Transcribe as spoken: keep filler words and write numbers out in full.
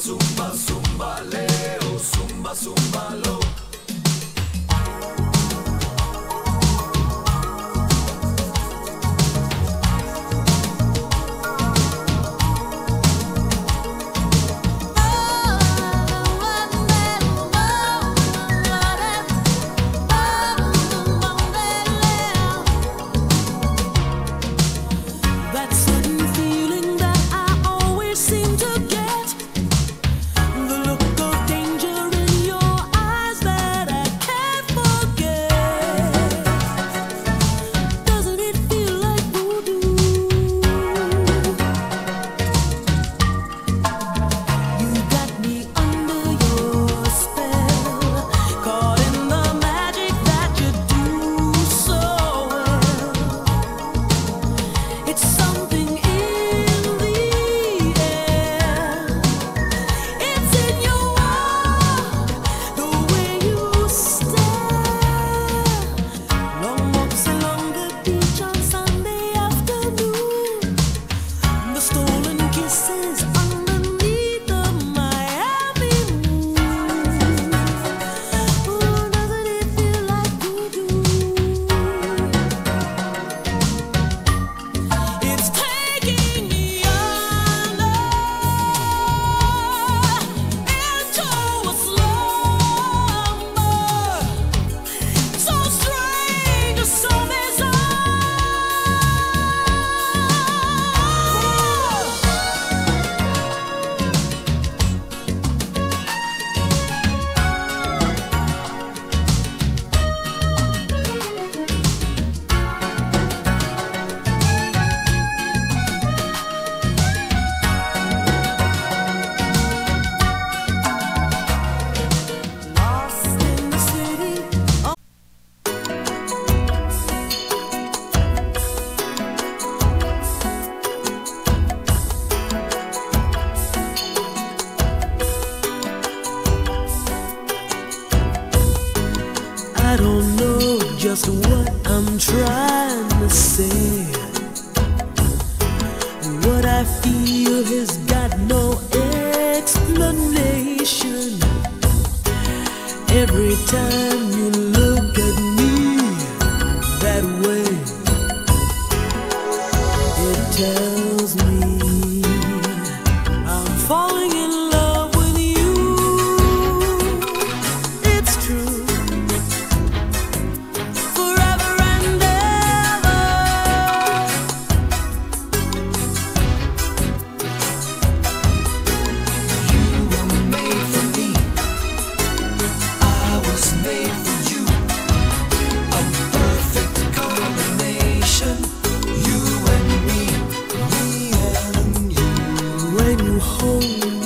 zumba, zumba, leo, zumba, zumba, lo. I don't know just what I'm trying to say. What I feel has got no explanation. Every time you look at me that way, it tells me I'm falling in love with you. It's true. When you hold